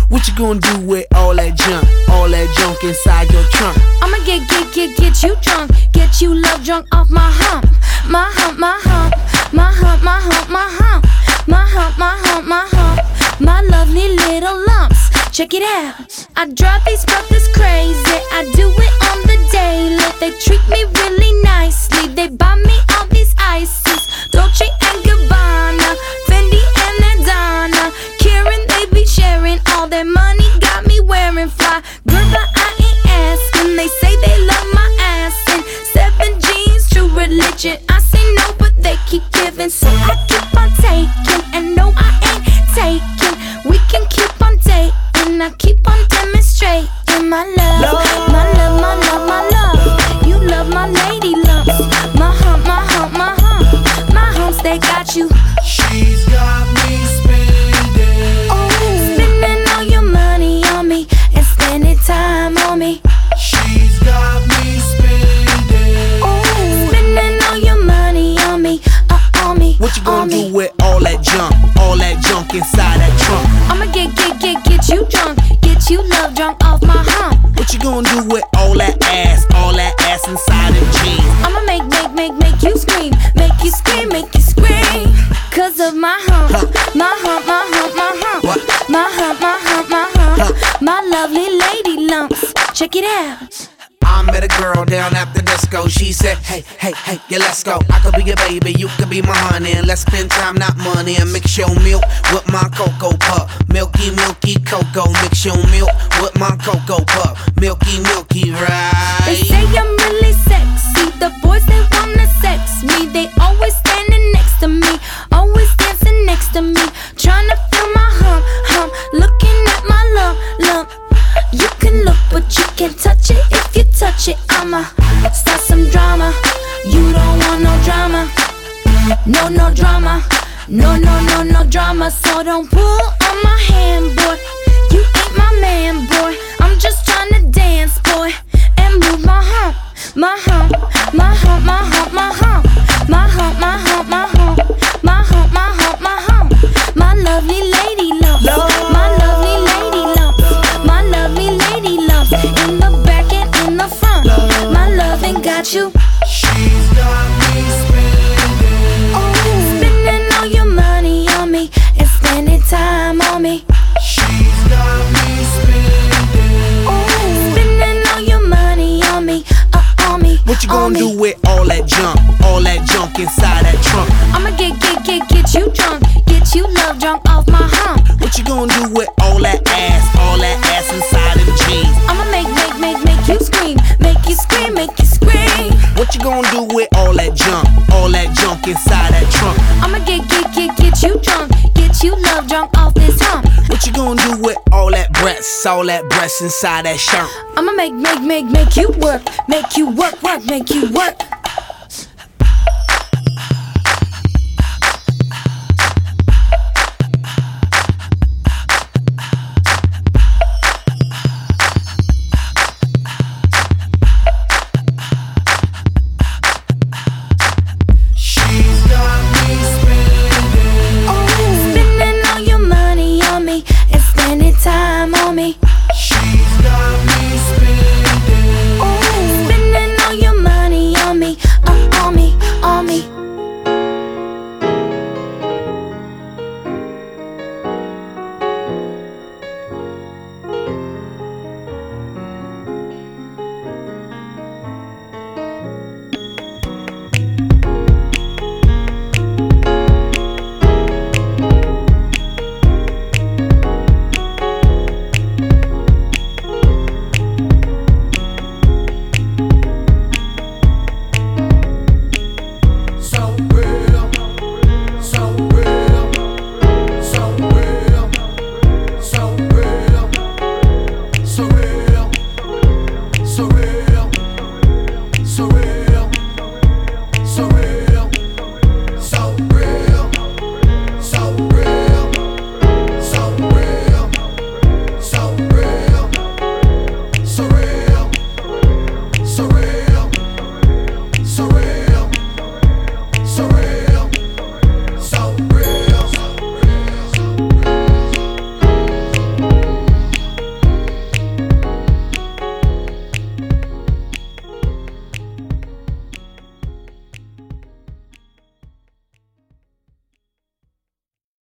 What you gonna do with all that junk inside your trunk? I'ma get you drunk, get you love drunk off my hump, my hump, my hump, my hump, my hump, my hump, my hump, my hump, my hump, my lovely little lumps. Check it out. I drive these brothers crazy. I do it on the daily. They treat me really nicely. They buy me all these ices, Dolce and Gabbana, Fendi and Adana, Karen. They be sharing all their money. Got me wearing fly. Girl, but I ain't asking. They say they love my ass and 7 jeans, true religion. I say no, but they keep giving, so I keep on taking. And no, I ain't taking. We can keep on dating. I keep on demonstrating my love, my love, my love, my love. You love my lady lumps, my hump, my hump, my hump, my humps. They got you. She's got me spending. Oh, spending all your money on me and spending time on me. She's got me spending. Oh, spending all your money on me, on me. What you gonna do with all that junk inside that trunk? I'ma get you drunk, get you love drunk off my hump. What you gonna do with all that ass inside them jeans? I'ma make you scream, make you scream, make you scream. Cause of my hump, my hump, my hump, my hump, what? My hump, my hump, my hump, my lovely lady lumps. Check it out. I met a girl down at the disco. She said, hey, yeah, let's go. I could be your baby, you could be my honey, and let's spend time, not money. And mix your milk with my cocoa puff. Milky, milky cocoa. Mix your milk with my cocoa puff. Milky, milky, right? They say I'm really sexy. The boys, they wanna sex me. They always standing next to me, always dancing next to me, trying to feel my hump, looking at my lump. You can look, but you can't touch it. If you touch it, I'ma start some drama. You don't want no drama, no drama, no drama. So don't pull on my hand, boy. You ain't my man, boy. I'm just trying to dance, boy, and move my hump, my hump, my hump, my hump, my hump, my hump, my hump, my hump, my hump, my hump, my hump, my lovely lady lumps, my lovely lady lumps, my lovely lady lumps, in the back and in the front. My loving got you. She's got me spending. Oh, spending all your money on me and spending time on me. She's got me spending. Oh, spending all your money on me, on me. What you gonna do with all that junk inside that trunk? I'ma get you drunk, get you love drunk off my hump. What you gonna do with all that ass inside them jeans? I'ma make you scream, make you scream, make you scream. What you gonna do with all that junk inside that trunk? I'ma get you drunk, get you love drunk off this hump. What you gonna do with all that breasts inside that shirt? I'ma make you work, make you work, make you work. Time on me.